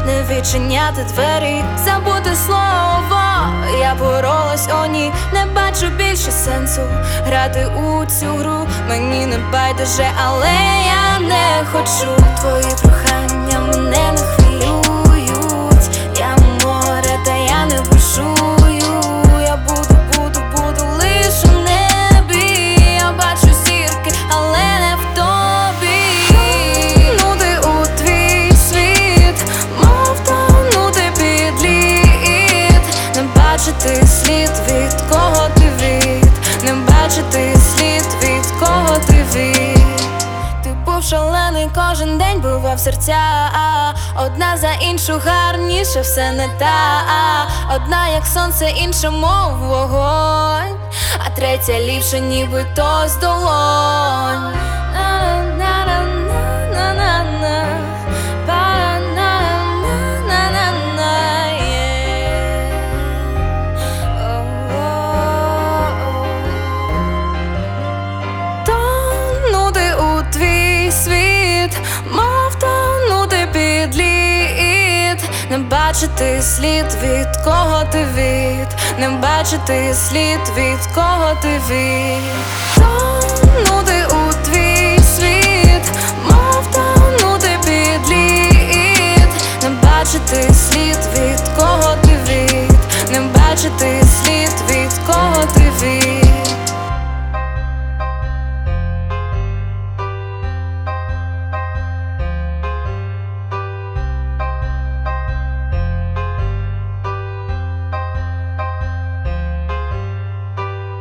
не відчиняти двері, забути слово. Я боролась, о ні, не бачу більше сенсу грати у цю гру. Мені не байдуже, але я не хочу. Твої прохання мене не хвилюють. Я море, та я не бушую. Я буду лиш у небі. Я бачу зірки, але не в тобі. Тонути у твій світ, мов тонути під лід. Не бачити слід, від кого ти від. Не бачити слід, від кого ти від. Ти був шалений, кожен день бував серця. Одна за іншу гарніше, все не та. Одна як сонце, інша мов вогонь, а третя ліпше, ніби то з долонь. Тонути у твій світ, мов тонути під лід. Не бачити слід, від кого ти від. Не бачити слід, від кого ти від. Тонути у